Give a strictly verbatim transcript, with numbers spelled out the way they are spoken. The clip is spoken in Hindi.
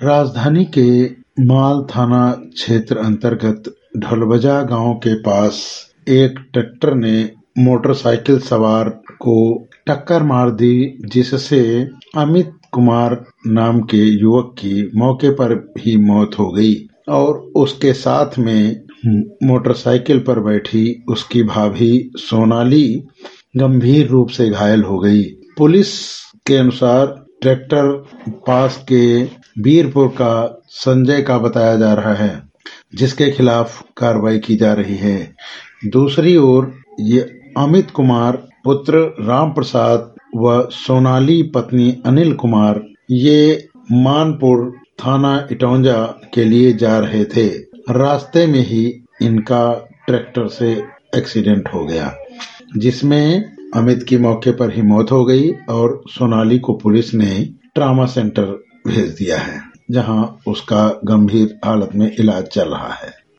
राजधानी के माल थाना क्षेत्र अंतर्गत ढोलबजा गांव के पास एक ट्रैक्टर ने मोटरसाइकिल सवार को टक्कर मार दी, जिससे अमित कुमार नाम के युवक की मौके पर ही मौत हो गई और उसके साथ में मोटरसाइकिल पर बैठी उसकी भाभी सोनाली गंभीर रूप से घायल हो गई। पुलिस के अनुसार ट्रैक्टर पास के बीरपुर का संजय का बताया जा रहा है, जिसके खिलाफ कार्रवाई की जा रही है। दूसरी ओर ये अमित कुमार पुत्र राम प्रसाद व सोनाली पत्नी अनिल कुमार ये मानपुर थाना इटौंजा के लिए जा रहे थे। रास्ते में ही इनका ट्रैक्टर से एक्सीडेंट हो गया, जिसमें अमित की मौके पर ही मौत हो गई और सोनाली को पुलिस ने ट्रॉमा सेंटर भेज दिया है, जहां उसका गंभीर हालत में इलाज चल रहा है।